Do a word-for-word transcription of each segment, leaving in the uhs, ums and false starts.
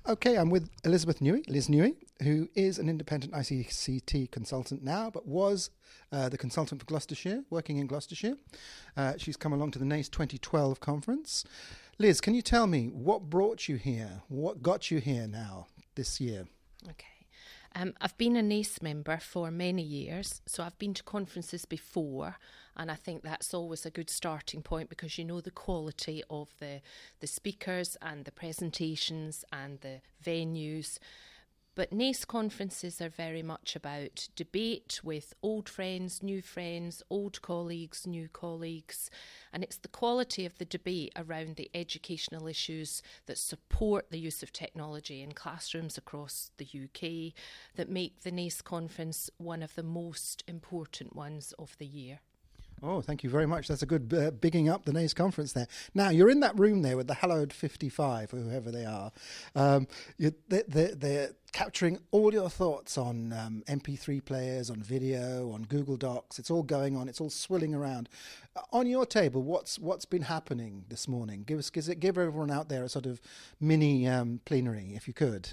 Okay, I'm with Elizabeth Newey, Liz Newey, who is an independent I C C T consultant now, but was uh, the consultant for Gloucestershire, working in Gloucestershire. Uh, she's come along to the N A C E twenty twelve conference. Liz, can you tell me what brought you here? What got you here now, this year? Okay. Um, I've been a N A C E member for many years, so I've been to conferences before, and I think that's always a good starting point because you know the quality of the, the speakers and the presentations and the venues. But N A C E conferences are very much about debate with old friends, new friends, old colleagues, new colleagues. And it's the quality of the debate around the educational issues that support the use of technology in classrooms across the U K that make the N A C E conference one of the most important ones of the year. Oh, thank you very much. That's a good uh, bigging up the N A C E conference there. Now, you're in that room there with the hallowed fifty-five, or whoever they are. Um, you, they, they, they're capturing all your thoughts on um, M P three players, on video, on Google Docs. It's all going on. It's all swilling around. Uh, on your table, what's what's been happening this morning? Give us, give, give everyone out there a sort of mini um, plenary, if you could.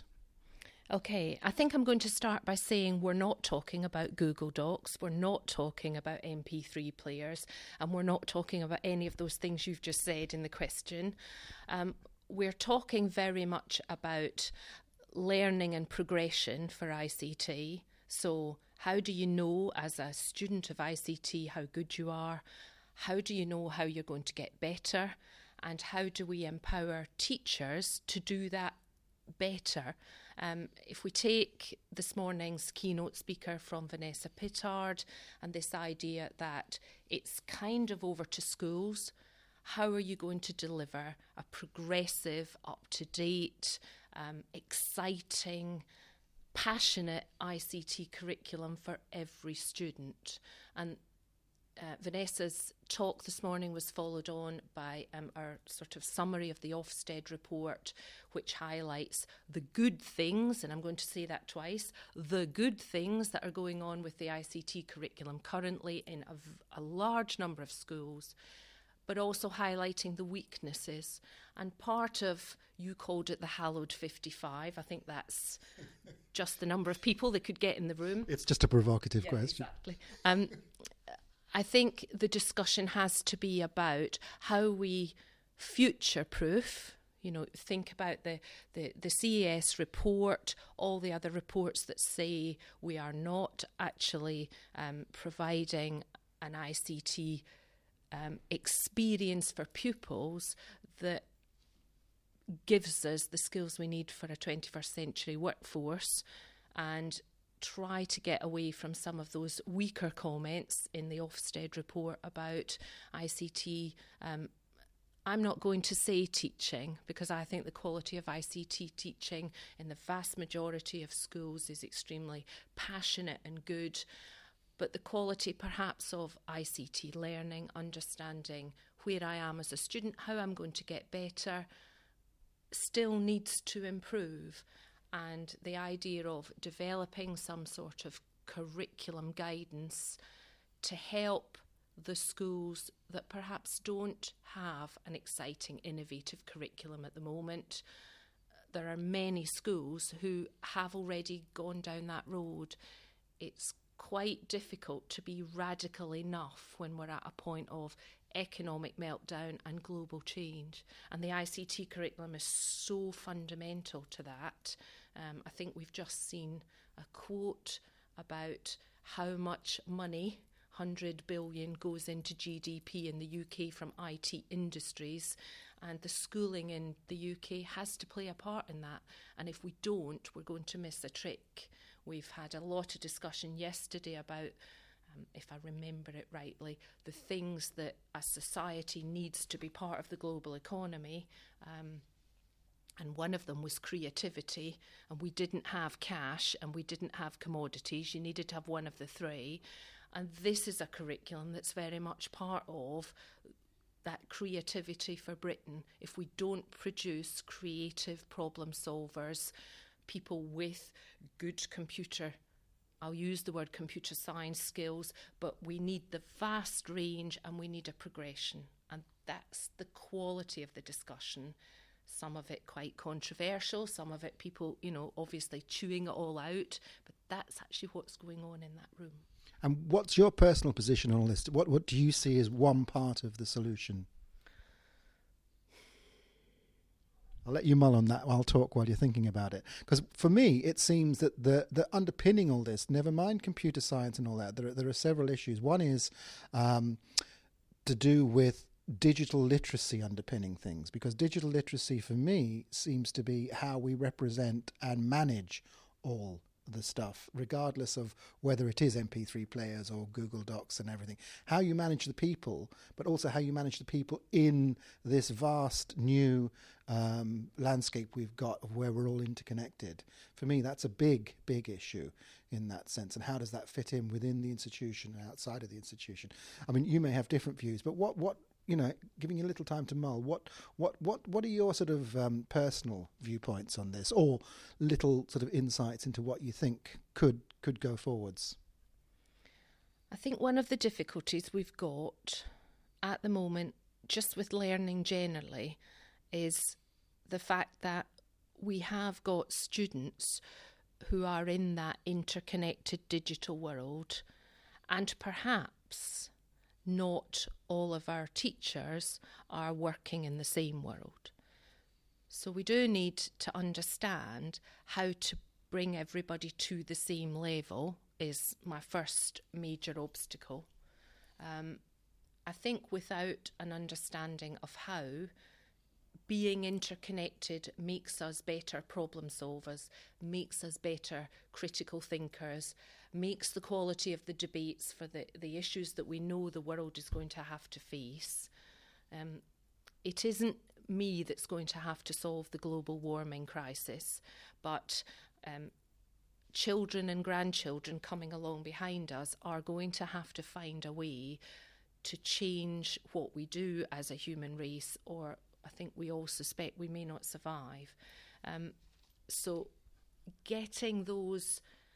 Okay, I think I'm going to start by saying we're not talking about Google Docs, we're not talking about M P three players, and we're not talking about any of those things you've just said in the question. Um, we're talking very much about learning and progression for I C T. So how do you know as a student of I C T how good you are? How do you know how you're going to get better? And how do we empower teachers to do that better? Um, if we take this morning's keynote speaker from Vanessa Pittard and this idea that it's kind of over to schools, how are you going to deliver a progressive, up-to-date, um, exciting, passionate I C T curriculum for every student? And Uh, Vanessa's talk this morning was followed on by um, our sort of summary of the Ofsted report, which highlights the good things, and I'm going to say that twice, the good things that are going on with the I C T curriculum currently in a, v- a large number of schools, but also highlighting the weaknesses. And part of, you called it the hallowed fifty-five, I think that's just the number of people that could get in the room. It's just a provocative yeah, question. Exactly. Um, I think the discussion has to be about how we future-proof, you know, think about the, the, the C E S report, all the other reports that say we are not actually um, providing an I C T um, experience for pupils that gives us the skills we need for a twenty-first century workforce, and try to get away from some of those weaker comments in the Ofsted report about I C T. Um, I'm not going to say teaching, because I think the quality of I C T teaching in the vast majority of schools is extremely passionate and good. But the quality perhaps of I C T learning, understanding where I am as a student, how I'm going to get better, still needs to improve. And the idea of developing some sort of curriculum guidance to help the schools that perhaps don't have an exciting, innovative curriculum at the moment. There are many schools who have already gone down that road. It's quite difficult to be radical enough when we're at a point of economic meltdown and global change. And the I C T curriculum is so fundamental to that. Um, I think we've just seen a quote about how much money, one hundred billion, goes into G D P in the U K from I T industries, and the schooling in the U K has to play a part in that. And if we don't, we're going to miss a trick. We've had a lot of discussion yesterday about, um, if I remember it rightly, the things that a society needs to be part of the global economy. Um, And one of them was creativity, and we didn't have cash and we didn't have commodities. You needed to have one of the three. And this is a curriculum that's very much part of that creativity for Britain. If we don't produce creative problem solvers, people with good computer, I'll use the word computer science skills, but we need the vast range and we need a progression. And that's the quality of the discussion some of it quite controversial, some of it people, you know, obviously chewing it all out, but that's actually what's going on in that room. And what's your personal position on all this? What what do you see as one part of the solution? I'll let you mull on that. I'll talk while you're thinking about it. Because for me, it seems that the, the underpinning all this, never mind computer science and all that, there are, there are several issues. One is um, to do with digital literacy underpinning things, because digital literacy for me seems to be how we represent and manage all the stuff, regardless of whether it is M P three players or Google Docs and everything. How you manage the people, but also how you manage the people in this vast new um, landscape we've got of where we're all interconnected. For me, that's a big, big issue in that sense. And how does that fit in within the institution and outside of the institution? I mean, you may have different views, but what, what you know, giving you a little time to mull, what what what what are your sort of um, personal viewpoints on this, or little sort of insights into what you think could could go forwards? I think one of the difficulties we've got at the moment, just with learning generally, is the fact that we have got students who are in that interconnected digital world, and perhaps not all of our teachers are working in the same world. So we do need to understand how to bring everybody to the same level is my first major obstacle. Um, I think without an understanding of how, being interconnected makes us better problem solvers, makes us better critical thinkers, makes the quality of the debates for the, the issues that we know the world is going to have to face. Um, it isn't me that's going to have to solve the global warming crisis, but um, children and grandchildren coming along behind us are going to have to find a way to change what we do as a human race, or I think we all suspect we may not survive. Um, so getting those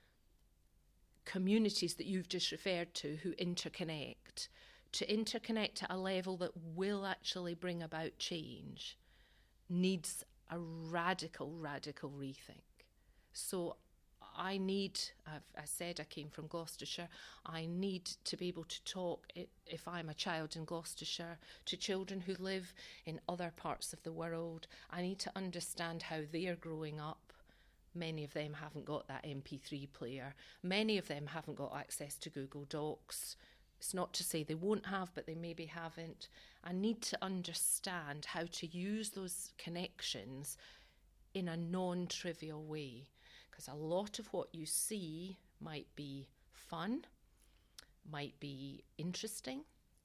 communities that you've just referred to who interconnect, to interconnect at a level that will actually bring about change, needs a radical, radical rethink. So I need, I've, I said I came from Gloucestershire, I need to be able to talk, if I'm a child in Gloucestershire, to children who live in other parts of the world. I need to understand how they're growing up. Many of them haven't got that M P three player. Many of them haven't got access to Google Docs. It's not to say they won't have, but they maybe haven't. I need to understand how to use those connections in a non-trivial way. Because a lot of what you see might be fun, might be interesting,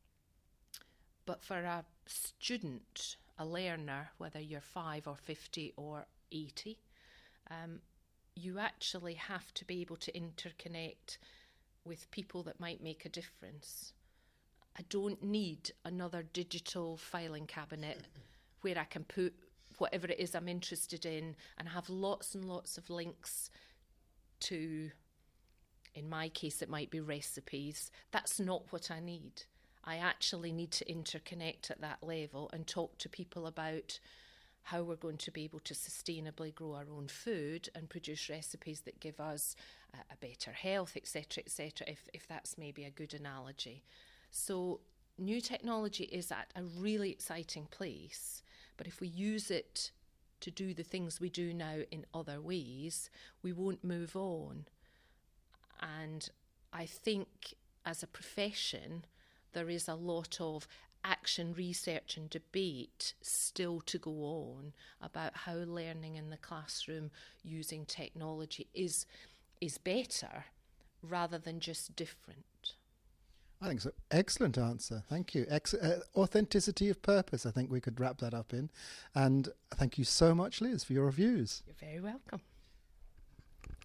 but for a student, a learner, whether you're five or fifty or eighty, um, you actually have to be able to interconnect with people that might make a difference. I don't need another digital filing cabinet where I can put whatever it is I'm interested in and have lots and lots of links to, in my case, it might be recipes. That's not what I need. I actually need to interconnect at that level and talk to people about how we're going to be able to sustainably grow our own food and produce recipes that give us a, a better health, et cetera, et cetera, if, if that's maybe a good analogy. So new technology is at a really exciting place, but if we use it to do the things we do now in other ways, we won't move on. And I think as a profession, there is a lot of action, research and debate still to go on about how learning in the classroom using technology is is better rather than just different. I think so. Excellent answer. Thank you. Ex- uh, authenticity of purpose, I think we could wrap that up in. And thank you so much, Liz, for your reviews. You're very welcome.